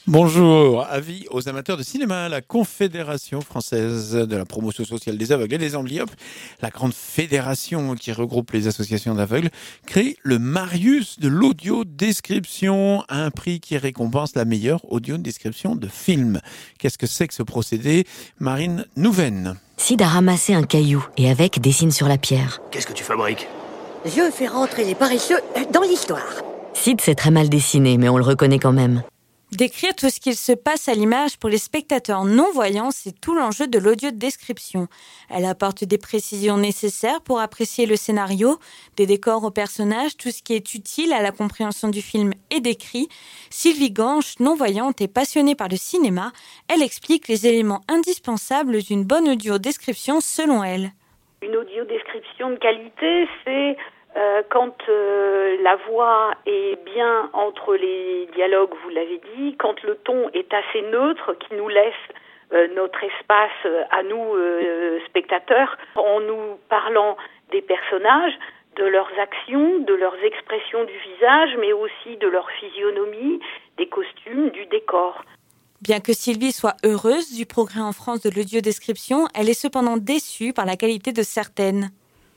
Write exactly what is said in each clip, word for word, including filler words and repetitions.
Bonjour, avis aux amateurs de cinéma. La Confédération française de la promotion sociale des aveugles et des amblyopes, la grande fédération qui regroupe les associations d'aveugles, crée le Marius de l'audio-description, un prix qui récompense la meilleure audio-description de film. Qu'est-ce que c'est que ce procédé? Marine Nouven. Sid a ramassé un caillou et avec dessine sur la pierre. Qu'est-ce que tu fabriques? Je fais rentrer les paresseux dans l'histoire. Sid sait très mal dessiner, mais on le reconnaît quand même. Décrire tout ce qu'il se passe à l'image pour les spectateurs non-voyants, c'est tout l'enjeu de l'audio-description. Elle apporte des précisions nécessaires pour apprécier le scénario, des décors aux personnages, tout ce qui est utile à la compréhension du film est décrit. Sylvie Ganche, non-voyante et passionnée par le cinéma, elle explique les éléments indispensables d'une bonne audio-description selon elle. Une audio-description de qualité, c'est... Euh, quand euh, la voix est bien entre les dialogues, vous l'avez dit, quand le ton est assez neutre, qui nous laisse euh, notre espace euh, à nous, euh, spectateurs, en nous parlant des personnages, de leurs actions, de leurs expressions du visage, mais aussi de leur physionomie, des costumes, du décor. Bien que Sylvie soit heureuse du progrès en France de l'audio-description, elle est cependant déçue par la qualité de certaines.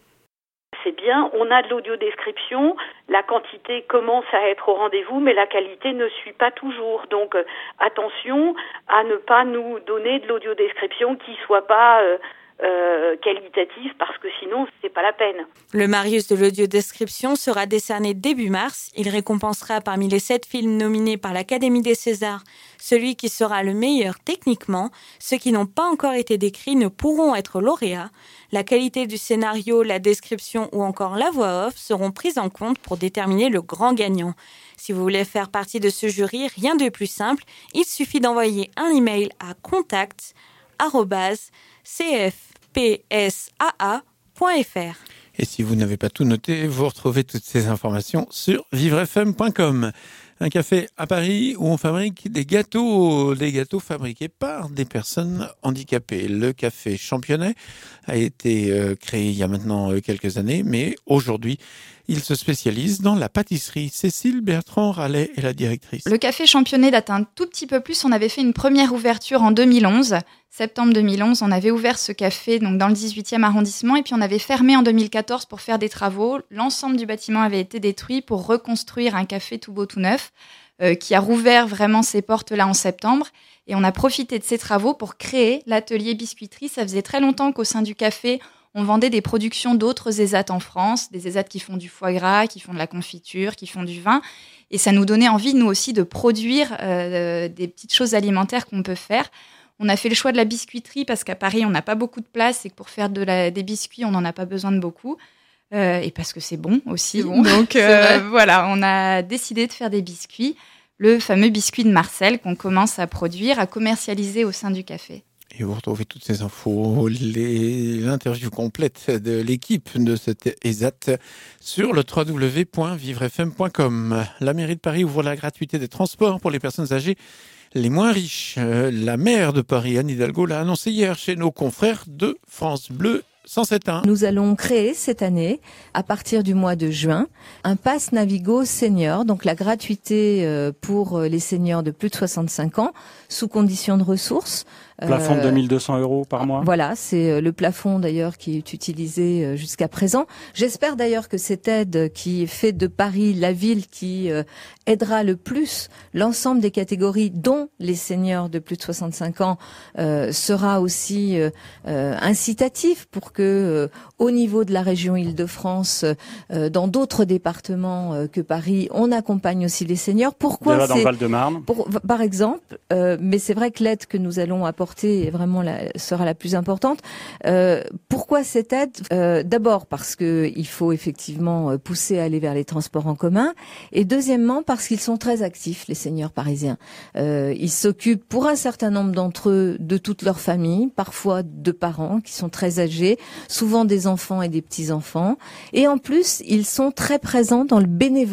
C'est bien, on a de l'audio-description, la quantité commence à être au rendez-vous, mais la qualité ne suit pas toujours. Donc euh, attention à ne pas nous donner de l'audio-description qui soit pas euh, euh, qualitative, parce que sinon c'est pas la peine. Le Marius de l'audio-description sera décerné début mars. Il récompensera parmi les sept films nominés par l'Académie des Césars celui qui sera le meilleur techniquement. Ceux qui n'ont pas encore été décrits ne pourront être lauréats. La qualité du scénario, la description ou encore la voix off seront prises en compte pour déterminer le grand gagnant. Si vous voulez faire partie de ce jury, rien de plus simple, il suffit d'envoyer un email à contact arobase c f p s a a point f r. Et si vous n'avez pas tout noté, vous retrouvez toutes ces informations sur vivre f m point com. Un café à Paris où on fabrique des gâteaux, des gâteaux fabriqués par des personnes handicapées. Le café Championnet a été euh, créé il y a maintenant euh, quelques années, mais aujourd'hui, il se spécialise dans la pâtisserie. Cécile Bertrand-Rallet est la directrice. Le café Championnet date un tout petit peu plus. On avait fait une première ouverture en deux mille onze. Septembre deux mille onze, on avait ouvert ce café donc dans le dix-huitième arrondissement et puis on avait fermé en deux mille quatorze pour faire des travaux. L'ensemble du bâtiment avait été détruit pour reconstruire un café tout beau, tout neuf, euh, qui a rouvert vraiment ses portes là en septembre. Et on a profité de ces travaux pour créer l'atelier biscuiterie. Ça faisait très longtemps qu'au sein du café, on vendait des productions d'autres ESAT en France, des ESAT qui font du foie gras, qui font de la confiture, qui font du vin. Et ça nous donnait envie, nous aussi, de produire euh, des petites choses alimentaires qu'on peut faire. On a fait le choix de la biscuiterie parce qu'à Paris, on n'a pas beaucoup de place et que pour faire de la, des biscuits, on n'en a pas besoin de beaucoup. Euh, et parce que c'est bon aussi. C'est bon. Donc euh, voilà, on a décidé de faire des biscuits. Le fameux biscuit de Marcel qu'on commence à produire, à commercialiser au sein du café. Et vous retrouvez toutes ces infos, les interviews complètes de l'équipe de cette ESAT sur le w w w point vivre f m point com. La mairie de Paris ouvre la gratuité des transports pour les personnes âgées les moins riches. La maire de Paris, Anne Hidalgo, l'a annoncé hier chez nos confrères de France Bleu cent sept point un. Nous allons créer cette année, à partir du mois de juin, un pass Navigo senior, donc la gratuité pour les seniors de plus de soixante-cinq ans, sous condition de ressources. Plafond de deux mille deux cents euros par mois. Voilà, c'est le plafond d'ailleurs qui est utilisé jusqu'à présent. J'espère d'ailleurs que cette aide qui fait de Paris la ville qui aidera le plus l'ensemble des catégories, dont les seniors de plus de soixante-cinq ans, euh, sera aussi euh, incitatif pour que, euh, au niveau de la région Île-de-France, euh, dans d'autres départements euh, que Paris, on accompagne aussi les seniors. Pourquoi Déjà c'est dans le Val-de-Marne. Pour, par exemple, euh, mais c'est vrai que l'aide que nous allons apporter est vraiment la, sera la plus importante. Euh, pourquoi cette aide? euh, D'abord parce que il faut effectivement pousser à aller vers les transports en commun, et deuxièmement parce qu'ils sont très actifs, les seniors parisiens. Euh, ils s'occupent pour un certain nombre d'entre eux de toute leur famille, parfois de parents qui sont très âgés, souvent des enfants et des petits-enfants, et en plus ils sont très présents dans le bénévolat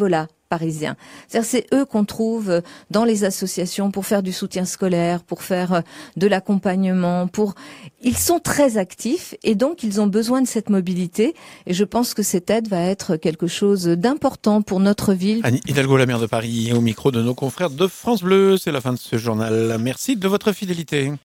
parisiens. C'est-à-dire, c'est eux qu'on trouve dans les associations pour faire du soutien scolaire, pour faire de l'accompagnement, pour... Ils sont très actifs et donc ils ont besoin de cette mobilité. Et je pense que cette aide va être quelque chose d'important pour notre ville. Anne Hidalgo, la maire de Paris, au micro de nos confrères de France Bleu. C'est la fin de ce journal. Merci de votre fidélité.